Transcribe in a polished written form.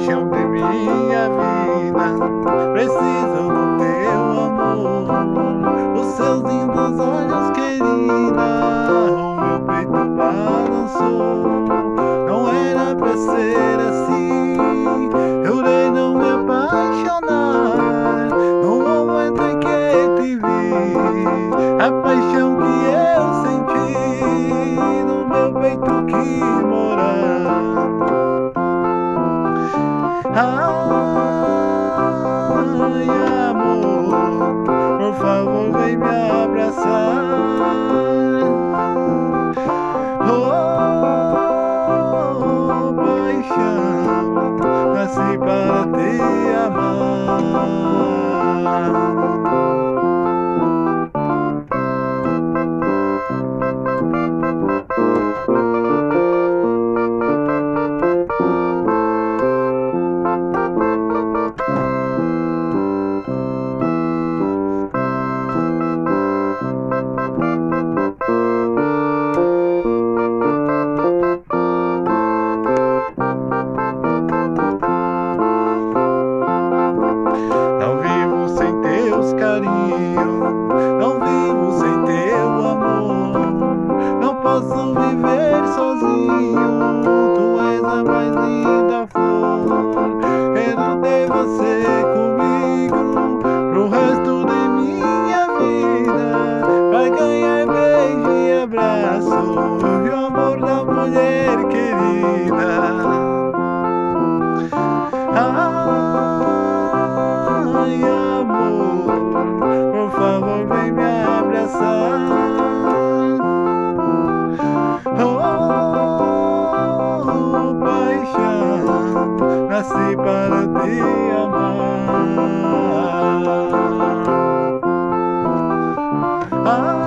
paixão de minha vida. Preciso do teu amor, os seus lindos olhos, querida. O meu peito balançou, não era pra ser assim. Jurei não me apaixonar no momento em que te vi. A paixão que eu senti no meu peito que mora. Ai, amor, por favor, vem me abraçar. Oh, paixão, nasci para te amar. Não vivo sem teus carinhos, não vivo sem teu amor. Não posso viver sozinho, tu és a mais linda flor. Quero ter você comigo pro resto de minha vida, pra ganhar beijo e abraço e o amor da mulher querida. Ai, amor, por favor, vem me abraçar. Oh, paixão, nasci para te amar.